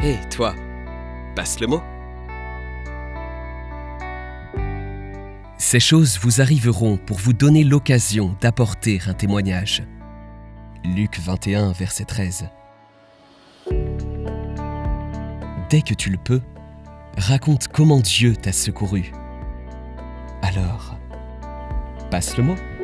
Hé, toi, passe le mot. Ces choses vous arriveront pour vous donner l'occasion d'apporter un témoignage. Luc 21, verset 13. Dès que tu le peux, raconte comment Dieu t'a secouru. Alors, passe le mot.